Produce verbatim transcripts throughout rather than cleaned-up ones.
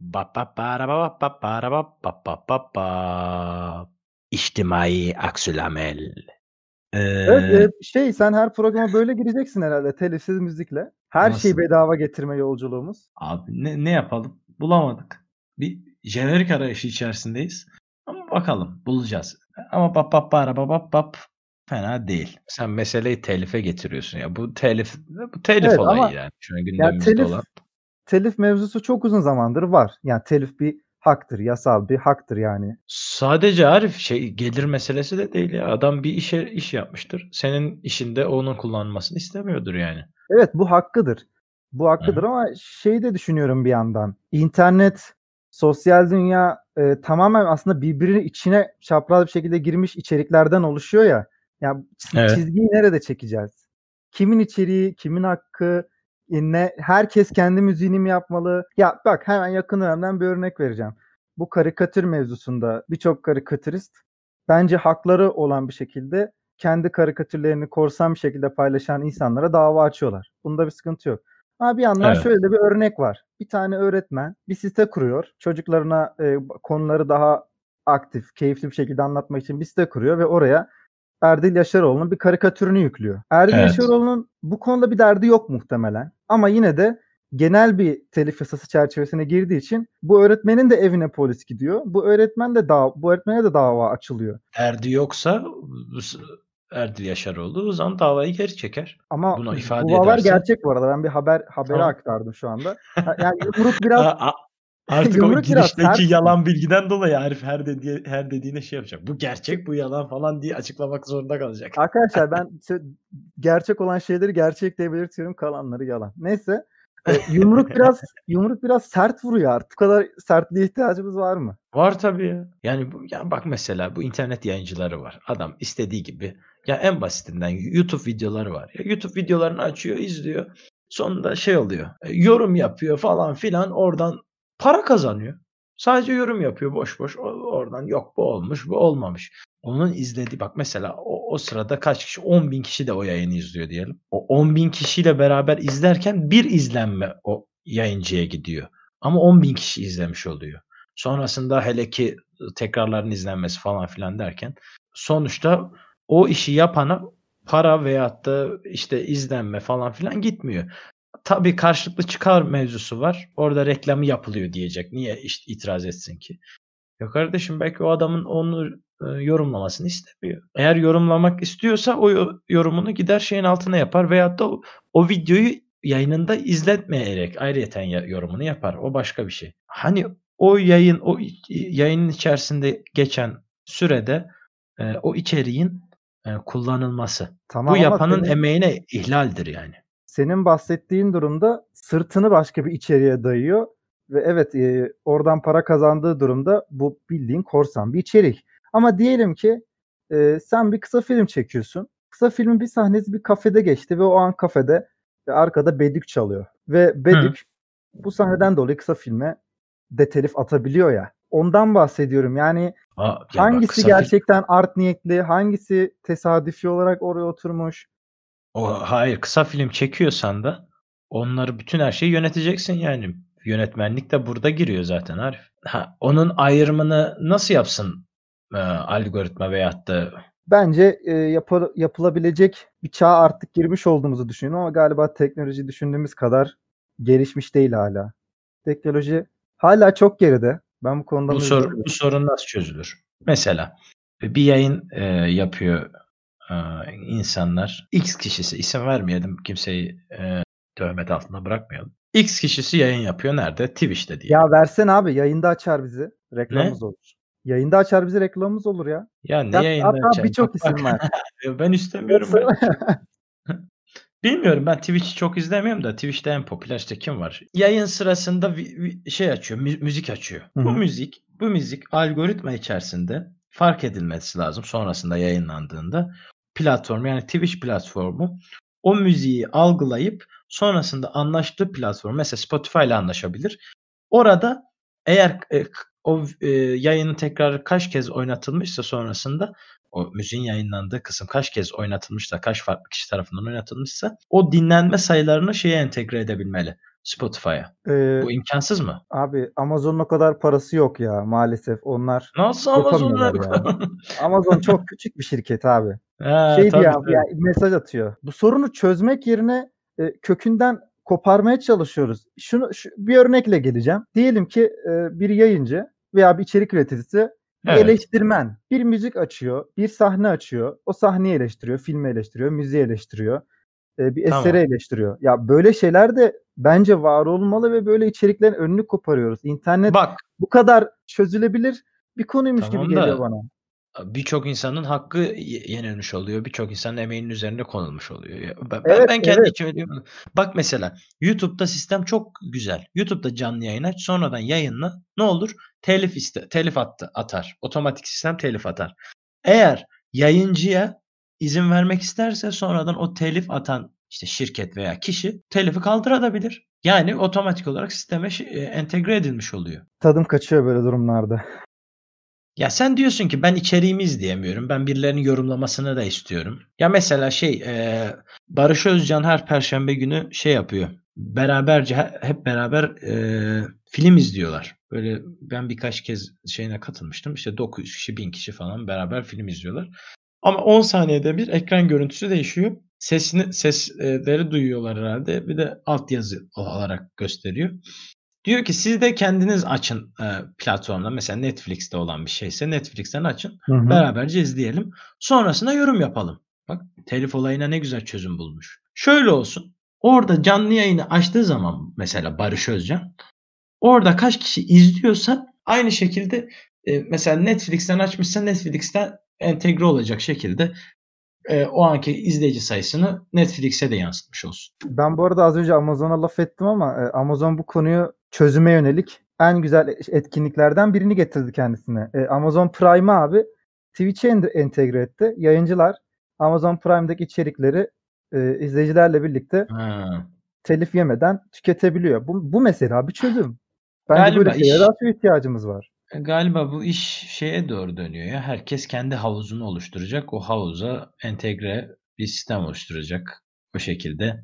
Ba-ba-ba-ra-ba-ba-ba-ra-ba-ba-ba-ba-ba. İçtimai aksülamel. Evet, Eee eee, şey, sen her programa böyle gireceksin herhâlde telifsiz müzikle. Her şeyi Nasıl? bedava getirme yolculuğumuz. Abi ne ne yapalım? Bulamadık. Bir jenerik arayışı içerisindeyiz ama bakalım bulacağız. Ama bap-bap-bara-ba-bap-bap fena değil. Sen meseleyi telife getiriyorsun ya. Bu telif bu telif Evet olayı ama yani şu an ya gündemimizde telif olan. telif mevzusu çok uzun zamandır var. Yani telif bir haktır, yasal bir haktır yani. Sadece Arif şey gelir meselesi de değil ya. Adam bir işe iş yapmıştır. Senin işinde onun kullanılmasını istemiyordur yani. Evet, bu hakkıdır. Bu Hı hakkıdır hı. ama şeyi de düşünüyorum bir yandan. İnternet, sosyal dünya, eee, tamamen aslında birbirinin içine çapraz bir şekilde girmiş içeriklerden oluşuyor ya. Ya çi Evet. çizgiyi nerede çekeceğiz? Kimin içeriği, kimin hakkı, eee, ne herkes kendi müziğini mi yapmalı? Ya bak hemen yakın dönemden bir örnek vereceğim. Bu karikatür mevzusunda birçok karikatürist bence hakları olan bir şekilde kendi karikatürlerini korsan bir şekilde paylaşan insanlara dava açıyorlar. Bunda bir sıkıntı yok. Ama bir yandan Evet. şöyle de bir örnek var. Bir tane öğretmen bir site kuruyor. Çocuklarına, eee, konuları daha aktif, keyifli bir şekilde anlatmak için bir site kuruyor ve oraya Erdil Yaşaroğlu'nun bir karikatürünü yüklüyor. Erdil Evet. Yaşaroğlu'nun bu konuda bir derdi yok muhtemelen ama yine de genel bir telif yasası çerçevesine girdiği için bu öğretmenin de evine polis gidiyor. Bu öğretmen de dav bu öğretmene de dava açılıyor. Derdi yoksa vıs Erdil Yaşaroğlu o zaman davayı geri çeker. Ama Bunu bu ifade haber ederse gerçek bu arada. Ben bir haber haberi tamam. aktardım şu anda. Ha, yani yumruk biraz A a artık o yumruk biraz girişteki sert mi? yalan bilgiden dolayı Arif her dediği her dediğine şey yapacak. Bu gerçek, bu yalan falan diye açıklamak zorunda kalacak. Arkadaşlar ben sö gerçek olan şeyleri gerçek diye belirtiyorum, kalanları yalan. Neyse, eee, yumruk biraz yumruk biraz sert vuruyor artık. Bu kadar sertliğe ihtiyacımız var mı? Var tabii ya. Yani bu ya bak mesela bu internet yayıncıları var. Adam istediği gibi ya en basitinden YouTube videoları var. Ya YouTube videolarını açıyor, izliyor. Sonunda şey oluyor. E, yorum yapıyor falan filan oradan para kazanıyor. Sadece yorum yapıyor boş boş. O oradan yok bu olmuş, bu olmamış. Onun izlediği bak mesela o o sırada kaç kişi? on bin kişi de o yayını izliyor diyelim. O on bin kişiyle beraber izlerken bir izlenme o yayıncıya gidiyor. Ama on bin kişi izlemiş oluyor. Sonrasında hele ki ııı, tekrarların izlenmesi falan filan derken sonuçta o işi yapana para veyahut da, işte, izlenme falan filan gitmiyor. Tabii karşılıklı çıkar mevzusu var. Orada reklamı yapılıyor diyecek. Niye iş itiraz etsin ki? Ya kardeşim belki o adamın onu, ııı, yorumlamasını istemiyor. Eğer yorumlamak istiyorsa o yo yorumunu gider şeyin altına yapar veyahut da o o videoyu yayınında izletmeyerek ayrıyeten ya yorumunu yapar. O başka bir şey. Hani o yayın, o i i yayının içerisinde geçen sürede, eee, o içeriğin, eee, kullanılması. Bu Tamam ama yapanın senin emeğine ihlaldir yani. senin bahsettiğin durumda sırtını başka bir içeriğe dayıyor ve evet, eee, oradan para kazandığı durumda bu bildiğin korsan bir içerik. Ama diyelim ki, eee, sen bir kısa film çekiyorsun. Kısa filmin bir sahnesi bir kafede geçti ve o an kafede, eee, arkada bedük çalıyor ve Hı. bedük bu sahneden dolayı kısa filme de telif atabiliyor ya. Ondan bahsediyorum. Yani A ya bak hangisi kısa fil gerçekten art niyetli, hangisi tesadüfi olarak oraya oturmuş? O hayır, kısa film çekiyorsan da onları bütün her şeyi yöneteceksin yani. Yönetmenlik de burada giriyor zaten Arif. Ha, onun ayrımını nasıl yapsın, eee, algoritma veyahut da Bence, eee, yapı yapılabilecek bir çağa artık girmiş olduğumuzu düşünüyorum ama galiba teknoloji düşündüğümüz kadar gelişmiş değil hâlâ. Teknoloji hâlâ çok geride. Ben bu konuda bu sor muzdaribim. bu sorun nasıl çözülür? Mesela, eee, bir yayın, eee, yapıyor, aaa, insanlar. X kişisi, isim vermeyelim, kimseyi, eee, töhmet altında bırakmayalım. X kişisi yayın yapıyor. Nerede? Twitch'te diyelim. Ya versene abi, yayında açar bizi, Ne? reklamımız olur. Yayında açar bizi, reklamımız olur ya. Ya ne Ya yayında hatta açayım? Bak birçok bak. isim var. Ya ben istemiyorum Yoksa ya. Bilmiyorum, ben Twitch'i çok izlemiyorum da Twitch'te en popüler işte kim var? Yayın sırasında vi vi şey açıyor, mü müzik açıyor. Hı Bu hı. müzik bu müzik algoritma içerisinde fark edilmesi lazım sonrasında yayınlandığında. Platform yani Twitch platformu o müziği algılayıp sonrasında anlaştığı platform mesela Spotify'la anlaşabilir. Orada eğer, eee, k o v eee, yayının tekrarı kaç kez oynatılmışsa sonrasında o müziğin yayınlandığı kısım kaç kez oynatılmışsa, kaç farklı kişi tarafından oynatılmışsa o dinlenme sayılarını şeye entegre edebilmeli. Spotify'a. Eee, Bu imkânsız mı? abi Amazon'un o kadar parası yok ya maalesef. Onlar Nasıl Amazon'la yapamıyorlar ya. Amazon çok küçük bir şirket abi. He, Şey diye tabii, abi ya tabii. mesaj atıyor. Bu sorunu çözmek yerine, eee, kökünden koparmaya çalışıyoruz. Şunu şu bir örnekle geleceğim. Diyelim ki, eee, bir yayıncı veya bir içerik üreticisi, bir Evet. eleştirmen, bir müzik açıyor, bir sahne açıyor. O sahneyi eleştiriyor, filmi eleştiriyor, müziği eleştiriyor, eee, bir eseri Tamam. eleştiriyor. Ya, böyle şeyler de bence var olmalı ve böyle içeriklerin önünü koparıyoruz. İnternet Bak bu kadar çözülebilir bir konuymuş gibi Tamam geliyor da bana. a birçok insanın hakkı ye yenilmiş oluyor. Birçok insanın emeğinin üzerine konulmuş oluyor. Ya, ben ben Evet, ben kendi evet. içime diyorum bak mesela YouTube'da sistem çok güzel. YouTube'da canlı yayın aç, sonradan yayınla. Ne olur? Telif iste telif attı atar. Otomatik sistem telif atar. Eğer yayıncıya izin vermek isterse sonradan o telif atan, işte, şirket veya kişi telifi kaldırabilir. Yani otomatik olarak sisteme ş eee, entegre edilmiş oluyor. Tadım kaçıyor böyle durumlarda. Ya, sen diyorsun ki ben içeriğimi izleyemiyorum. Ben birilerinin yorumlamasını da istiyorum. Ya, mesela şey, eee, Barış Özcan her perşembe günü şey yapıyor. Beraberce he hep beraber, eee, film izliyorlar. Böyle ben birkaç kez şeyine katılmıştım. İşte dokuz kişi, bin kişi falan beraber film izliyorlar. Ama on saniyede bir ekran görüntüsü değişiyor. Sesini ses eee, leri duyuyorlar herhâlde. Bir de altyazı olarak gösteriyor. Diyor ki siz de kendiniz açın, eee, platformdan. Mesela Netflix'te olan bir şeyse Netflix'ten açın. Hı hı. Beraberce izleyelim. Sonrasında yorum yapalım. Bak, telif olayına ne güzel çözüm bulmuş. Şöyle olsun, orada canlı yayını açtığı zaman mesela Barış Özcan, orada kaç kişi izliyorsa aynı şekilde, eee, mesela Netflix'ten açmışsa Netflix'ten entegre olacak şekilde, eee, o anki izleyici sayısını Netflix'e de yansıtmış olsun. Ben bu arada az önce Amazon'a laf ettim ama, eee, Amazon bu konuyu çözüme yönelik en güzel eş etkinliklerden birini getirdi kendisine. Eee, Amazon Prime'ı abi Twitch'e ende entegre etti. Yayıncılar Amazon Prime'daki içerikleri, eee, izleyicilerle birlikte Ha. telif yemeden tüketebiliyor. Bu bu mesela bir çözüm. Bence böyle Galiba şeylere iş daha çok ihtiyacımız var. Eee, galiba bu iş şeye doğru dönüyor ya, herkes kendi havuzunu oluşturacak. O havuza entegre bir sistem oluşturacak. O şekilde,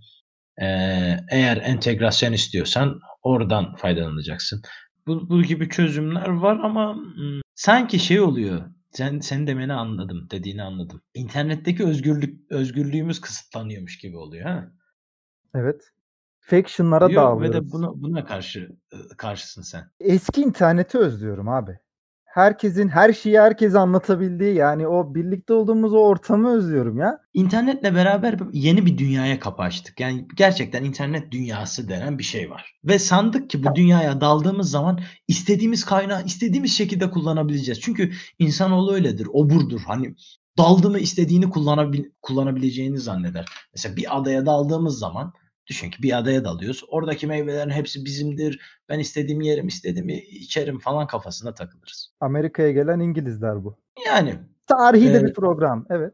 eee, eğer entegrasyon istiyorsan oradan faydalanacaksın. Bu bu gibi çözümler var ama, ımm, sanki şey oluyor, sen senin demeni anladım, dediğini anladım. İnternetteki özgürlük özgürlüğümüz kısıtlanıyormuş gibi oluyor, ha? Evet. Faction'lara Diyor ve de dağılıyoruz. buna buna karşı, ııı, karşısın sen. Eski interneti özlüyorum abi. Herkesin her şeyi herkese anlatabildiği, yani o birlikte olduğumuz o ortamı özlüyorum ya. İnternetle beraber b yeni bir dünyaya kapı açtık. Yani gerçekten internet dünyası denen bir şey var ve sandık ki bu dünyaya daldığımız zaman istediğimiz kaynağı istediğimiz şekilde kullanabileceğiz. Çünkü insanoğlu öyledir, oburdur. Hani daldı mı istediğini kullanabil kullanabileceğini zanneder. Mesela bir adaya daldığımız zaman düşün ki bir adaya dalıyoruz. Oradaki meyvelerin hepsi bizimdir. Ben istediğimi yerim, istediğimi içerim falan kafasına takılırız. Amerika'ya gelen İngilizler bu. Yani, Tarihi de eee bir program, evet.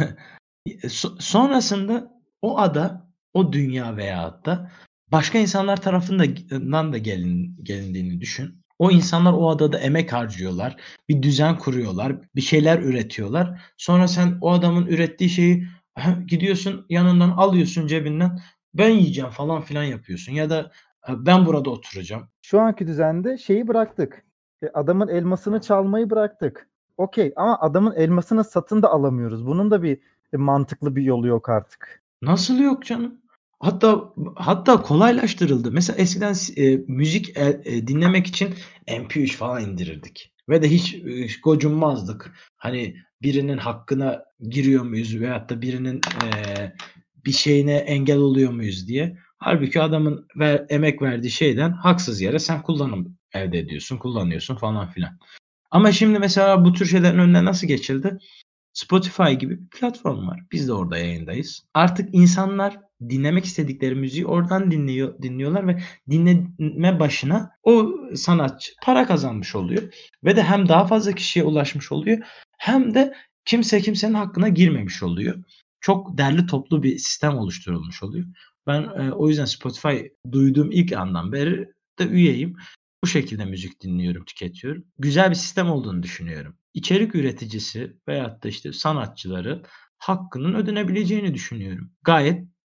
İ so sonrasında o ada, o dünya veyahut da başka insanlar tarafında dan da gelin gelindiğini düşün. O insanlar o adada emek harcıyorlar, bir düzen kuruyorlar, bir şeyler üretiyorlar. Sonra sen o adamın ürettiği şeyi he gidiyorsun yanından alıyorsun cebinden, "Ben yiyeceğim." falan filan yapıyorsun ya da, eee, "Ben burada oturacağım." Şu anki düzende şeyi bıraktık, eee, adamın elmasını çalmayı bıraktık. Okay ama adamın elmasını satın da alamıyoruz. Bunun da bir, eee, mantıklı bir yolu yok artık. Nasıl yok canım? Hatta hatta kolaylaştırıldı. Mesela eskiden s eee, müzik, eee, eee, dinlemek için M P üç falan indirirdik ve de hiç, eee, gocunmazdık. Hani birinin hakkına giriyor muyuz veyahut da birinin, eee, bir şeyine engel oluyor muyuz diye. Hâlbuki adamın ver emek verdiği şeyden haksız yere sen kullanım elde ediyorsun, kullanıyorsun falan filan. Ama şimdi mesela bu tür şeylerin önüne nasıl geçildi? Spotify gibi bir platform var. Biz de orada yayındayız. Artık insanlar dinlemek istedikleri müziği oradan dinliyor dinliyorlar ve dinleme başına o sanatçı para kazanmış oluyor ve de hem daha fazla kişiye ulaşmış oluyor hem de kimse kimsenin hakkına girmemiş oluyor. Çok derli toplu bir sistem oluşturulmuş oluyor. Ben, eee, o yüzden Spotify duyduğum ilk andan beri de üyeyim. Bu şekilde müzik dinliyorum, tüketiyorum. Güzel bir sistem olduğunu düşünüyorum. İçerik üreticisi veyahut da, işte, sanatçıların hakkının ödenebileceğini düşünüyorum. Gayet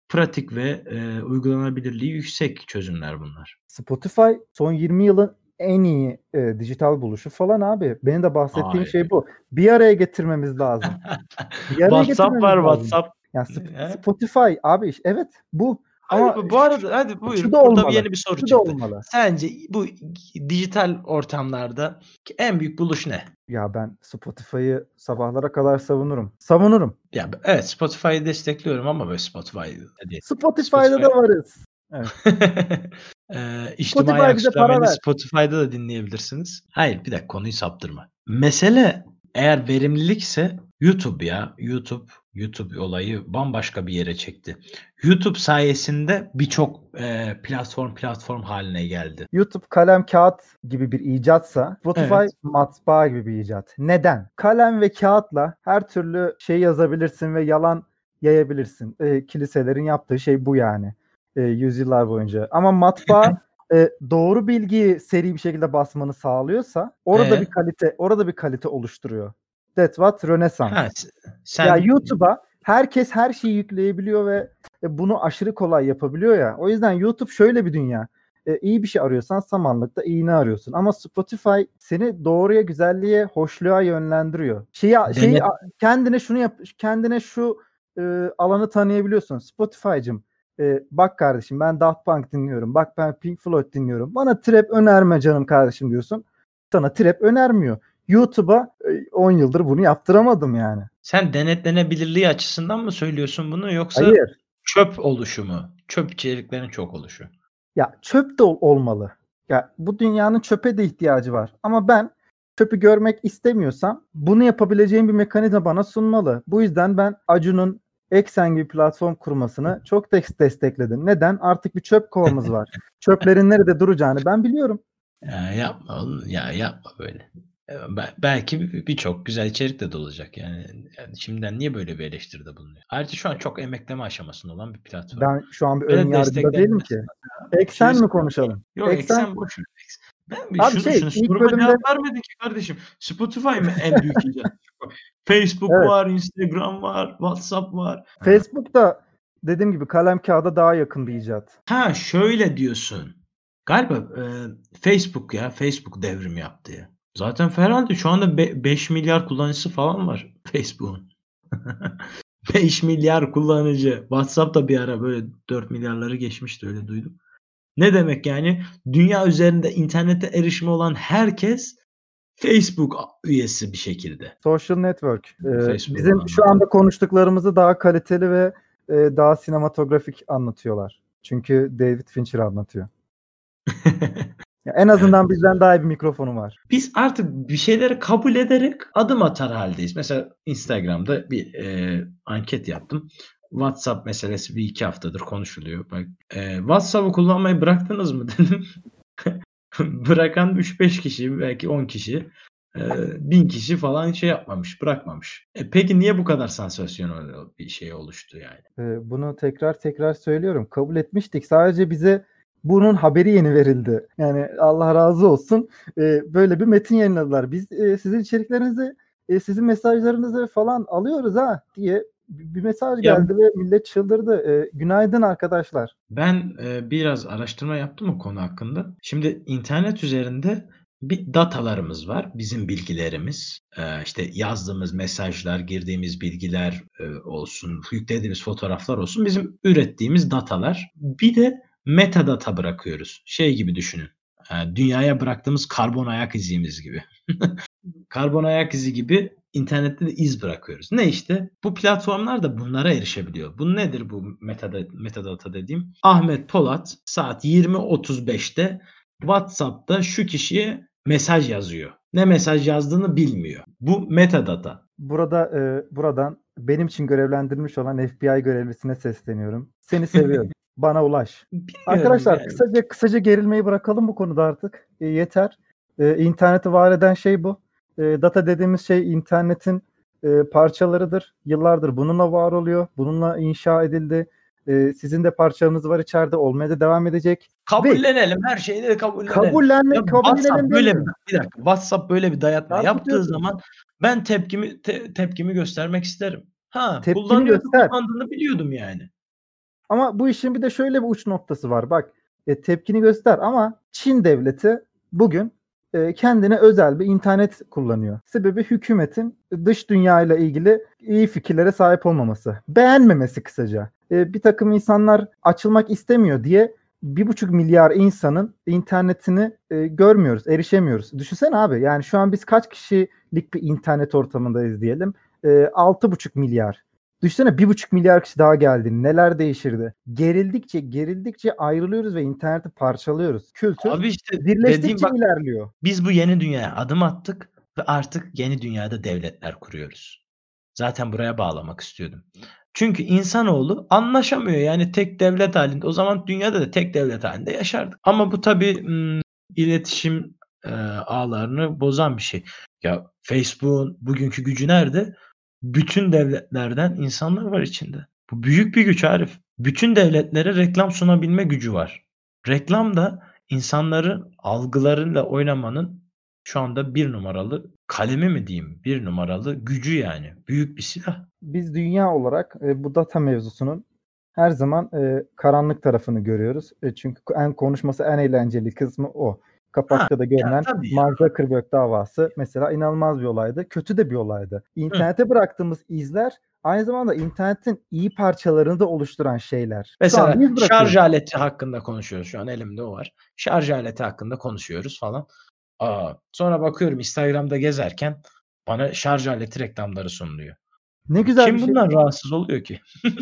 pratik ve, eee, uygulanabilirliği yüksek çözümler bunlar. Spotify son yirmi yılın en iyi, eee, dijital buluşu falan abi. Benim de bahsettiğim Hayır. şey bu. Bir araya getirmemiz lazım. Bir araya WhatsApp var, getirmemiz lazım. WhatsApp. Ya Sp Eee Spotify abi iş evet bu Hadi ama bu bu ş arada hadi şu buyurun. da Burada bir olmalı. yeni bir soru Şu da çıktı. olmalı. Sence bu gi dijital ortamlardaki en büyük buluş ne? Ya ben Spotify'ı sabahlara kadar savunurum. Savunurum. Ya, b evet, Spotify'ı destekliyorum ama böyle Spotify da değil. Spotify'da Spotify da varız. Evet. Eee, içtimai Spotify bize aksiyonlar para beni ver. Spotify'da da dinleyebilirsiniz. Hayır, bir dakika konuyu saptırma. Mesele eğer verimlilikse YouTube ya. YouTube, YouTube olayı bambaşka bir yere çekti. YouTube sayesinde birçok, eee, platform platform hâline geldi. YouTube kalem kağıt gibi bir icatsa Spotify Evet. matbaa gibi bir icat. Neden? Kalem ve kağıtla her türlü şey yazabilirsin ve yalan yayabilirsin. Eee, kiliselerin yaptığı şey bu yani, eee, yüzyıllar boyunca. Ama matbaa, eee, doğru bilgiyi seri bir şekilde basmanı sağlıyorsa orada bir E? kalite orada bir kalite oluşturuyor. That's what Rönesans. Ha, s Ya sen YouTube'a herkes her şeyi yükleyebiliyor ve, e, bunu aşırı kolay yapabiliyor ya. O yüzden YouTube şöyle bir dünya. Eee, iyi bir şey arıyorsan samanlıkta iğne arıyorsun ama Spotify seni doğruya, güzelliğe, hoşluğa yönlendiriyor. Şeyi a şeyi Denet a kendine şunu yap kendine şu, ııı, alanı tanıyabiliyorsun. Spotify'cım, eee, bak kardeşim ben Daft Punk dinliyorum. Bak ben Pink Floyd dinliyorum. Bana trap önerme canım kardeşim diyorsun. Sana trap önermiyor. YouTube'a, eee, on yıldır bunu yaptıramadım yani. Sen denetlenebilirliği açısından mı söylüyorsun bunu yoksa Hayır. çöp oluşu mu? Çöp içeriklerin çok oluşu. Ya çöp de ol olmalı. Ya bu dünyanın çöpe de ihtiyacı var ama ben çöpü görmek istemiyorsam bunu yapabileceğim bir mekanizma bana sunmalı. Bu yüzden ben Acun'un Eksen gibi platform kurmasını çok des destekledim. Neden? Artık bir çöp kovamız var. Çöplerin nerede duracağını ben biliyorum. Ya yapma oğlum, ya yapma böyle. Eee, be belki bi birçok güzel içerik de dolacak yani. Yani şimdiden niye böyle bir eleştiride bulunuyor? Ayrıca şu an çok emekleme aşamasında olan bir platform. Ben şu an bir ön Böyle yargıda değilim desteklenmesi ki. ya. Bir şey Eksen mi söyleyeyim mi? konuşalım? Yok Eksen Eksen boş ver. Eks ben bir Abi şunu şey şunu ilk soruma bölümde cevap vermedin ki kardeşim. Spotify mı en büyük icat? Facebook Evet. var, Instagram var, WhatsApp var. Ha. Facebook da dediğim gibi kalem kağıda daha yakın bir icat. Ha, şöyle diyorsun. Galiba, eee, Facebook ya, Facebook devrim yaptı ya. Zaten herhâlde şu anda be beş milyar kullanıcısı falan var Facebook'un. beş milyar kullanıcı. WhatsApp da bir ara böyle dört milyarları geçmişti, öyle duydum. Ne demek yani? Dünya üzerinde internete erişimi olan herkes Facebook a üyesi bir şekilde. Social network. Eee, Facebook bizim şu anladım. anda konuştuklarımızı daha kaliteli ve, eee, daha sinematografik anlatıyorlar. Çünkü David Fincher anlatıyor. Ya, en Evet. azından bizden daha iyi bir mikrofonu var. Biz artık bir şeyleri kabul ederek adım atar hâldeyiz. Mesela Instagram'da bir, eee, anket yaptım. WhatsApp meselesi bir iki haftadır konuşuluyor. Bak, eee, "WhatsApp'ı kullanmayı bıraktınız mı?" dedim. Bırakan üç beş kişi, belki on kişi, eee, bin kişi falan şey yapmamış, bırakmamış. E, peki niye bu kadar sansasyonel bir şey oluştu yani? Eee, bunu tekrar tekrar söylüyorum. Kabul etmiştik. Sadece bize bunun haberi yeni verildi. Yani Allah razı olsun. Eee, böyle bir metin yayınladılar. Biz, eee, sizin içeriklerinizi, eee, sizin mesajlarınızı falan alıyoruz ha diye bi bir mesaj Ya geldi ve millet çıldırdı. Eee, günaydın arkadaşlar. Ben, eee, biraz araştırma yaptım o konu hakkında. Şimdi internet üzerinde bir datalarımız var, bizim bilgilerimiz. Eee, işte yazdığımız mesajlar, girdiğimiz bilgiler, eee, olsun, yüklediğimiz fotoğraflar olsun, bizim ürettiğimiz datalar. Bir de metadata bırakıyoruz. Şey gibi düşünün, eee, dünyaya bıraktığımız karbon ayak izimiz gibi. Karbon ayak izi gibi internette de iz bırakıyoruz. Ne işte? Bu platformlar da bunlara erişebiliyor. Bu nedir bu metada metadata dediğim? Ahmet Polat saat yirmi otuz beşte WhatsApp'ta şu kişiye mesaj yazıyor. Ne mesaj yazdığını bilmiyor. Bu metadata. Burada, eee, buradan benim için görevlendirilmiş olan F B I görevlisine sesleniyorum. Seni seviyorum. Bana ulaş. Bilmiyorum Arkadaşlar yani. kısaca kısaca gerilmeyi bırakalım bu konuda artık. Eee, yeter. Eee, interneti var eden şey bu. Eee, data dediğimiz şey internetin, eee, parçalarıdır. Yıllardır bununla var oluyor. Bununla inşa edildi. Eee, sizin de parçalarınız var içeride. Olmaya da devam edecek ve Kabullenelim, her şeyi de kabullenelim. Ya kabullenme WhatsApp kabullenelim böyle bir demiyorum. bir dakika, WhatsApp böyle bir dayatma yaptığı Çarpıtıyorsunuz. zaman ben tepkimi te tepkimi göstermek isterim. Ha, Tepkini kullanıyordum, göster. kullandığını biliyordum yani. Ama bu işin bir de şöyle bir uç noktası var. Bak e, tepkini göster ama Çin devleti bugün e, kendine özel bir internet kullanıyor. Sebebi hükümetin dış dünya ile ilgili iyi fikirlere sahip olmaması. Beğenmemesi kısaca. E, bir takım insanlar açılmak istemiyor diye bir buçuk milyar insanın internetini e, görmüyoruz, erişemiyoruz. Düşünsene abi, yani şu an biz kaç kişilik bir internet ortamındayız diyelim. E, altı buçuk milyar. Düşünsene bir buçuk milyar kişi daha geldi. Neler değişirdi? Gerildikçe gerildikçe ayrılıyoruz ve interneti parçalıyoruz. Kültür Abi işte dediğim birleştikçe bak, ilerliyor. biz bu yeni dünyaya adım attık ve artık yeni dünyada devletler kuruyoruz. Zaten buraya bağlamak istiyordum. Çünkü insanoğlu anlaşamıyor yani tek devlet halinde. O zaman dünyada da tek devlet halinde yaşardık. Ama bu tabii ım, iletişim e, ağlarını bozan bir şey. Ya Facebook'un bugünkü gücü nerede? Bütün devletlerden insanlar var içinde. Bu büyük bir güç Arif. Bütün devletlere reklam sunabilme gücü var. Reklam da insanların algılarıyla oynamanın şu anda bir numaralı kalemi mi diyeyim, bir numaralı gücü yani. Büyük bir silah. Biz dünya olarak e, bu data mevzusunun her zaman e, karanlık tarafını görüyoruz. E, çünkü en konuşması en eğlenceli kısmı o. Ha, Kapakta da ya görünen tabii ya. Mark Zuckerberg davası mesela inanılmaz bir olaydı. Kötü de bir olaydı. Hı. İnternete bıraktığımız izler aynı zamanda internetin iyi parçalarını da oluşturan şeyler. Şu Mesela an biz şarj bırakıyoruz. aleti hakkında konuşuyoruz. Şu an elimde o var. Şarj aleti hakkında konuşuyoruz falan. Aa, sonra bakıyorum Instagram'da gezerken bana şarj aleti reklamları sunuluyor. Ne güzel bir Kim şey. bundan rahatsız oluyor ki?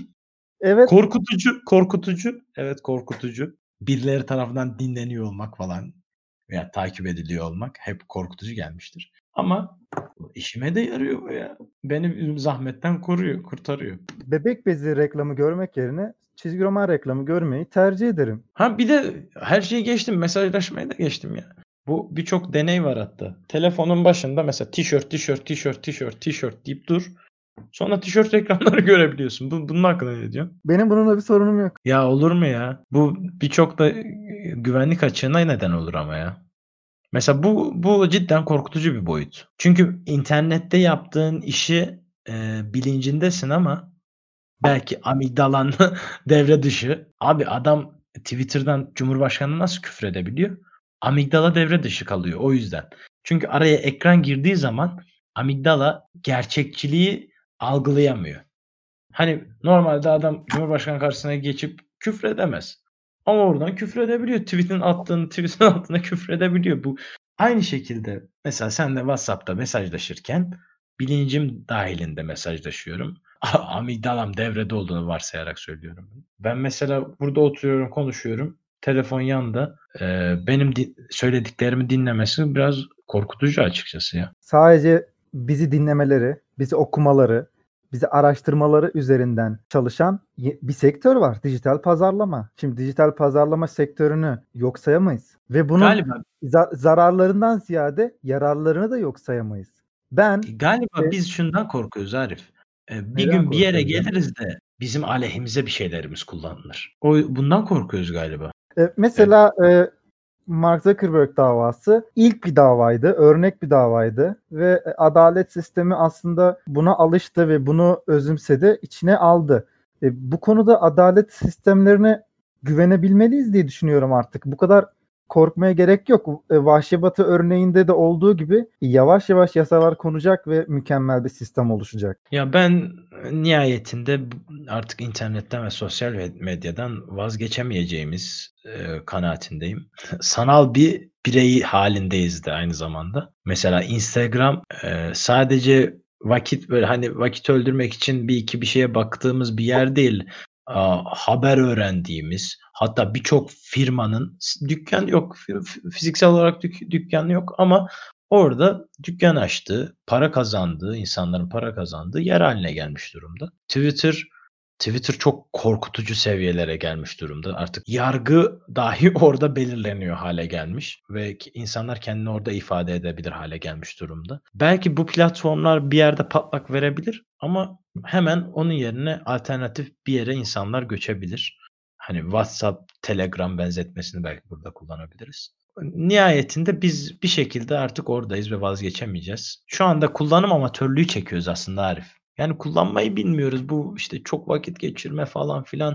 Evet. Korkutucu, korkutucu. Evet, korkutucu. Birileri tarafından dinleniyor olmak falan veya takip ediliyor olmak hep korkutucu gelmiştir. Ama işime de yarıyor bu ya. Beni zahmetten koruyor, kurtarıyor. Bebek bezi reklamı görmek yerine çizgi roman reklamı görmeyi tercih ederim. Ha bir de her şeyi geçtim, mesajlaşmayı da geçtim ya. Bu birçok deney var hatta. Telefonun başında mesela tişört, tişört, tişört, tişört, tişört deyip dur. Sonra tişört reklamları görebiliyorsun. Bu, bunun hakkında ne diyorsun? Benim bununla bir sorunum yok. Ya olur mu ya? Bu birçok da e, güvenlik açığına neden olur ama ya. Mesela bu bu cidden korkutucu bir boyut. Çünkü internette yaptığın işi e, bilincindesin ama belki amigdalan devre dışı. Abi adam Twitter'dan Cumhurbaşkanı'na nasıl küfredebiliyor? Amigdala devre dışı kalıyor o yüzden. Çünkü araya ekran girdiği zaman amigdala gerçekçiliği algılayamıyor. Hani normalde adam Cumhurbaşkanı karşısına geçip küfredemez. Ama oradan küfredebiliyor. Tweet'in attığını tweet'in altına küfredebiliyor. Bu aynı şekilde mesela senle WhatsApp'ta mesajlaşırken bilincim dahilinde mesajlaşıyorum. Amigdalam devrede olduğunu varsayarak söylüyorum. Ben mesela burada oturuyorum, konuşuyorum. Telefon yanında. Eee, benim di söylediklerimi dinlemesi biraz korkutucu açıkçası ya. Sadece bizi dinlemeleri, bizi okumaları, bizi araştırmaları üzerinden çalışan ye- bir sektör var. Dijital pazarlama. Şimdi dijital pazarlama sektörünü yok sayamayız. Ve bunun Galiba za- zararlarından ziyade yararlarını da yok sayamayız. Ben Galiba e, biz şundan korkuyoruz Arif. Eee, bir neden gün bir yere korkuyoruz ya? geliriz de bizim aleyhimize bir şeylerimiz kullanılır. O bundan korkuyoruz galiba. E, Eee, mesela e, Mark Zuckerberg davası ilk bir davaydı, örnek bir davaydı ve e, adalet sistemi aslında buna alıştı ve bunu özümsedi, içine aldı. E, bu konuda adalet sistemlerine güvenebilmeliyiz diye düşünüyorum artık. Bu kadar korkmaya gerek yok. E, Vahşi Batı örneğinde de olduğu gibi yavaş yavaş yasalar konacak ve mükemmel bir sistem oluşacak. ya ben nihayetinde b artık internetten ve sosyal ve medyadan vazgeçemeyeceğimiz, eee, kanaatindeyim. Sanal bir birey hâlindeyiz de aynı zamanda. Mesela Instagram, eee, sadece vakit böyle, hani, vakit öldürmek için bir iki bir şeye baktığımız bir yer değil. Aaa, haber öğrendiğimiz, hatta birçok firmanın s dükkân yok, fi fi fiziksel olarak dük dükkânı yok ama orada dükkan açtığı, para kazandığı, insanların para kazandığı yer hâline gelmiş durumda. Twitter Twitter çok korkutucu seviyelere gelmiş durumda. Artık yargı dahi orada belirleniyor hâle gelmiş ve ki insanlar kendini orada ifade edebilir hâle gelmiş durumda. Belki bu platformlar bir yerde patlak verebilir ama hemen onun yerine alternatif bir yere insanlar göçebilir. Hani WhatsApp, Telegram benzetmesini belki burada kullanabiliriz. Nihayetinde biz bir şekilde artık oradayız ve vazgeçemeyeceğiz. Şu anda kullanım amatörlüğü çekiyoruz aslında Arif. Yani kullanmayı bilmiyoruz. Bu işte çok vakit geçirme falan filan.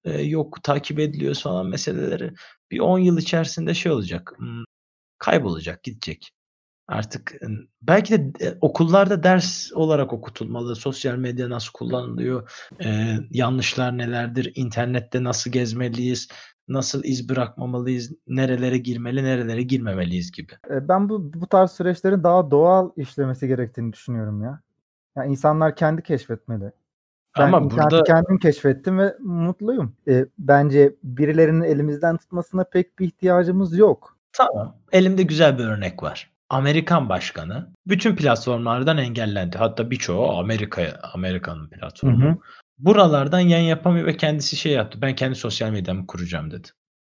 eee, yok takip ediliyoruz falan meseleleri bir on yıl içerisinde şey olacak, ımm, kaybolacak, gidecek. Artık, ımm, belki de d okullarda ders olarak okutulmalı. Sosyal medya nasıl kullanılıyor, eee, yanlışlar nelerdir, internette nasıl gezmeliyiz, nasıl iz bırakmamalıyız, nerelere girmeli, nerelere girmemeliyiz gibi. Eee, ben bu bu tarz süreçlerin daha doğal işlemesi gerektiğini düşünüyorum ya. Ya, insanlar kendi keşfetmeli. Ben Ama interneti burada kendim keşfettim ve mutluyum. Eee, bence birilerinin elimizden tutmasına pek bir ihtiyacımız yok. Tamam, elimde güzel bir örnek var. Amerikan başkanı bütün platformlardan engellendi. Hatta birçoğu Amerika'ya Amerika'nın Hı hı. platformu. Buralardan yayın yapamıyor ve kendisi şey yaptı, "Ben kendi sosyal medyamı kuracağım." dedi.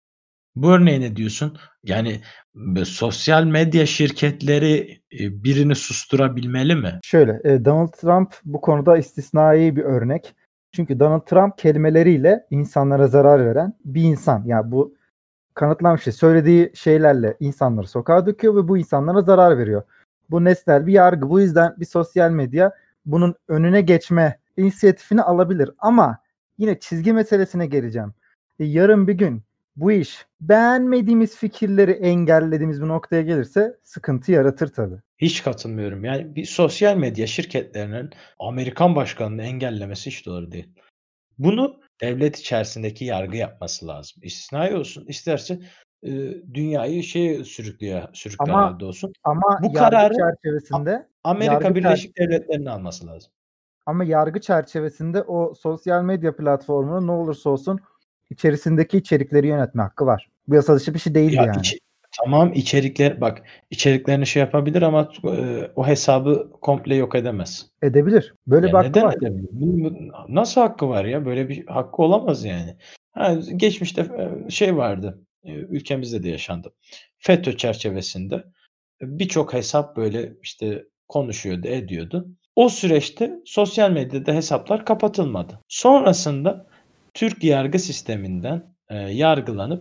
Bu örneğe ne diyorsun? Yani, b sosyal medya şirketleri, eee, birini susturabilmeli mi? Şöyle, eee, Donald Trump bu konuda istisnai bir örnek. Çünkü Donald Trump kelimeleriyle insanlara zarar veren bir insan. Ya, bu kanıtlanmış şey. Söylediği şeylerle insanları sokağa döküyor ve bu insanlara zarar veriyor. Bu nesnel bir yargı. Bu yüzden bir sosyal medya bunun önüne geçme inisiyatifini alabilir. Ama yine çizgi meselesine geleceğim. E, yarın bir gün bu iş beğenmediğimiz fikirleri engellediğimiz bir noktaya gelirse sıkıntı yaratır tabii. Hiç katılmıyorum. Yani, bir sosyal medya şirketlerinin Amerikan başkanını engellemesi hiç doğru değil. Bunu devlet içerisindeki yargı yapması lazım. İstisnai olsun, isterse, eee, dünyayı şeye sürükleye sürükler Ama hâlde olsun. ama Bu yargı kararı A çerçevesinde yargı Amerika çer Birleşik Devletleri'nin alması lazım. ama yargı çerçevesinde o sosyal medya platformunun ne olursa olsun içerisindeki içerikleri yönetme hakkı var. Bu yasa dışı bir şey değildi Ya, yani. içi tamam, içerikler bak, içeriklerini şey yapabilir ama eee, o hesabı komple yok edemez. Edebilir. Böyle Ya, bir hakkı neden var. edemiyor? Bu bu nasıl hakkı var ya? Böyle bir hakkı olamaz yani. Ha, geçmişte, eee, şey vardı, eee, ülkemizde de yaşandı. FETÖ çerçevesinde birçok hesap böyle, işte, konuşuyordu, ediyordu. O süreçte sosyal medyada hesaplar kapatılmadı. Sonrasında Türk yargı sisteminden, eee, yargılanıp,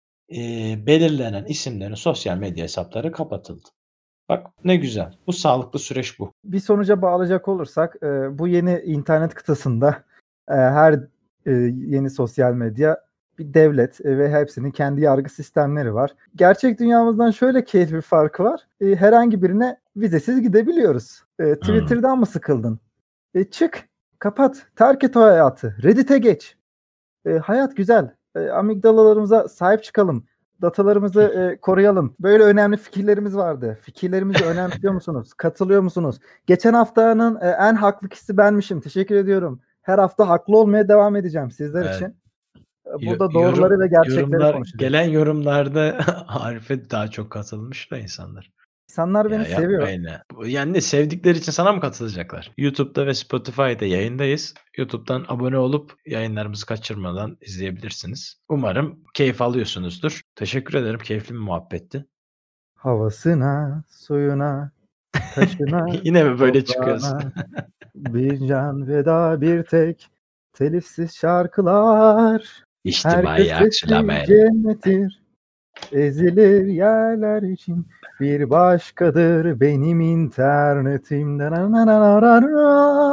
eee, belirlenen isimlerin sosyal medya hesapları kapatıldı. Bak ne güzel. Bu sağlıklı süreç bu. Bir sonuca bağlayacak olursak, eee, bu yeni internet kıtasında, eee, her, eee, yeni sosyal medya bir devlet, eee, ve hepsinin kendi yargı sistemleri var. Gerçek dünyamızdan şöyle keyifli bir farkı var. Eee, herhangi birine vizesiz gidebiliyoruz. Eee, Hımm. Twitter'dan mı sıkıldın? E, çık, kapat, terk et o hayatı, Reddit'e geç. Eee, hayat güzel. Eee, amigdalalarımıza sahip çıkalım. Datalarımızı, eee, koruyalım. Böyle önemli fikirlerimiz vardı. Fikirlerimizi önemsiyor musunuz? Katılıyor musunuz? Geçen haftanın, eee, en haklı kişisi benmişim. Teşekkür ediyorum. Her hafta haklı olmaya devam edeceğim sizler Evet. için. Eee, Yo burada doğruları yorum ve gerçekleri yorumlar gelen konuşacağız. yorumlarda Arif'e daha çok katılmış da insanlar. İnsanlar Ya, beni seviyor. yapmayın ya. Bu yani ne sevdikleri için sana mı katılacaklar? YouTube'da ve Spotify'da yayındayız. YouTube'dan abone olup yayınlarımızı kaçırmadan izleyebilirsiniz. Umarım keyif alıyorsunuzdur. Teşekkür ederim. Keyifli bir muhabbetti. Havasına, suyuna, taşına, Yine mi böyle çıkıyorsun? toprağına bir can feda bir tek telifsiz şarkılar. Herkes İçtimai sessiz aksiyonlar. cennettir. Ezilir yerler için bir başkadır benim internetim.